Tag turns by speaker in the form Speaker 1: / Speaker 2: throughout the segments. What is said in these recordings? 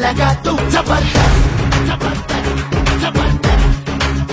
Speaker 1: लगा तू जबरदस्त जबरदस्त जबरदस्त।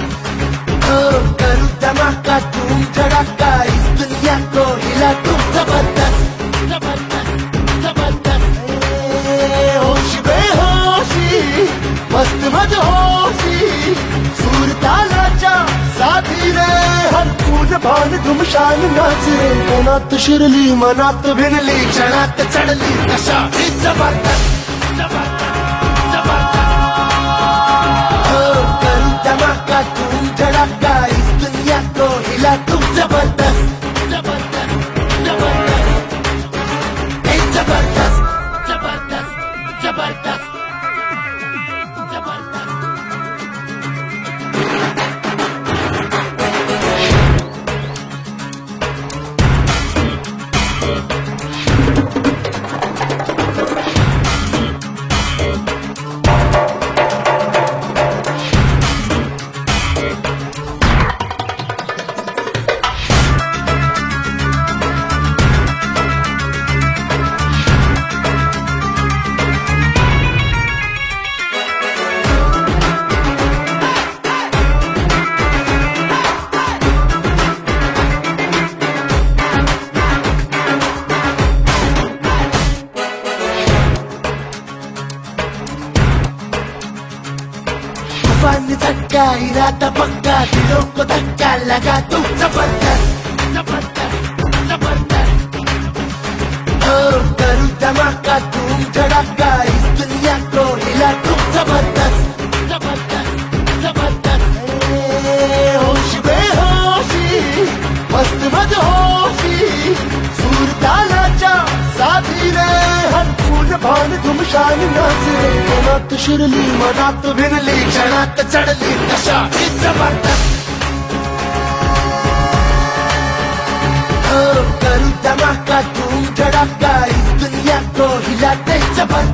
Speaker 1: करूँ धमाका धूम धड़ाका इस दुनिया को हिला तू जबरदस्त जबरदस्त जबरदस्त। होश बेहोशी मस्त मदहोशी सूर ताला चा साथी रे हर कून भान घुमशान नाच रे। मनात शिरली मनात भिनली क्षणात चढली नशा ही जबरदस्त जबरदस्त जबरदस्त। करूँ धमाका धूम धड़ाका इस दुनिया को हिला तू जबरदस्त जबरदस्त जबरदस्त। जबरदस्त जबरदस्त जबरदस्त जबरदस्त। तूफान धक्का इरादा पक्का दिलों को धक्का लगा तू जबरदस्त जबरदस्त जबरदस्त। करूँ धमाका धूम धड़ाका इस दुनिया को हिला तू जबरदस्त जबरदस्त जबरदस्त। होश बेहोशी मस्त मदहोशी सूर ताला चा साथी रे हर कून भान घुमशान नाच रे। मनात शिरली मनात भिनली क्षणात चढली नशा ही जबरदस्त। करूँ धमाका धूम धड़ाका इस दुनिया को हिलाते जबरदस्त।